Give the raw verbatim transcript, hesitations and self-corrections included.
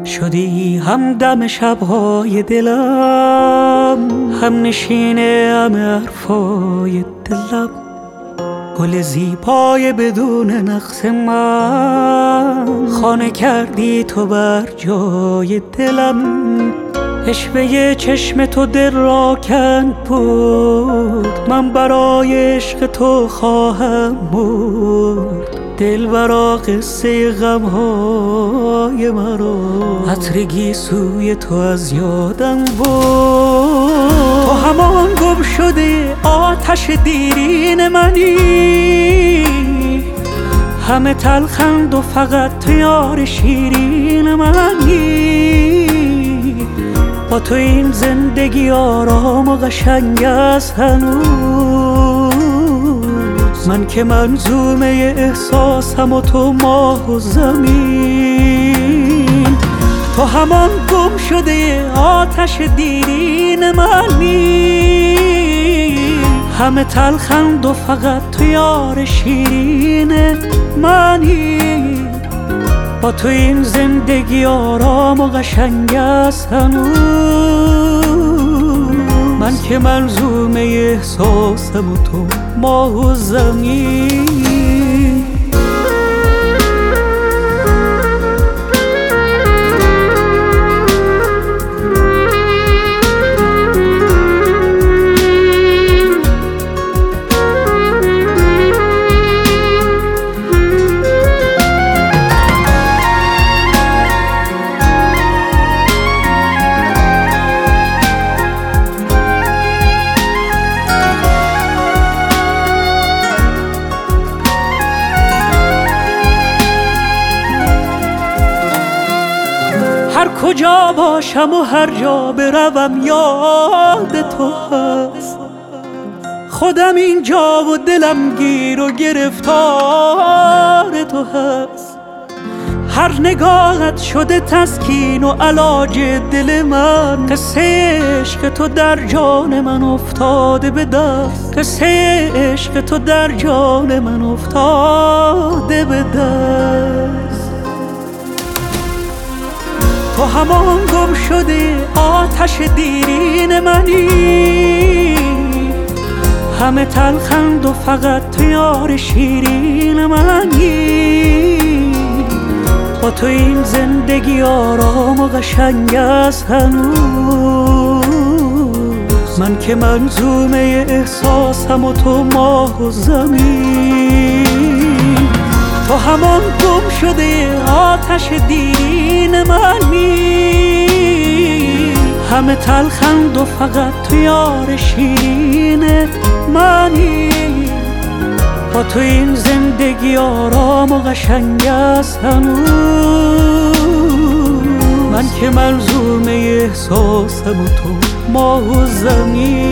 شدی همدم شبهای دلم، هم نشینه همه حرفای دلم، گل زیبای بدون نقص من، خانه کردی تو بر جای دلم. عشوه چشم تو دل را کند بود، من برای عشق تو خواهم بود. دل برا قصه غمهای مرا، عطر گیسوی تو از یادم بود. تو همان گم شده آتش دیرین منی، همه تلخند و فقط تو یار شیرین منی. با تو این زندگی آرام و قشنگ است هنوز، من که منظومه احساسم و تو ماه و زمین. تو همان گم شده آتش دیرین منی، همه تلخند و فقط تو یار شیرین منی. با تو این زندگی آرام و قشنگ است هنوز، من که منظومه احساسم و تو ماه و زمین. هر کجا باشم و هر جا بروم یاد تو هست، خودم اینجا و دلم گیر و گرفتار تو هست. هر نگاهت شده تسکین و علاج دل من، قصه عشق تو در جان من افتاده به دست، قصه عشق تو در جان من افتاده به دست. تو همان گم شده آتش دیرین منی، همه تلخند و فقط تو یار شیرین منی. با تو این زندگی آرام و قشنگ است هنوز، من که منظومه احساسم و تو ماه و زمین. تو همان گم شده آتش دیرین منی، همه تلخند و فقط تو یار شیرین منی. با تو این زندگی آرام و قشنگ است هنوز، من که ملزومه احساسم و تو ماه و زمین.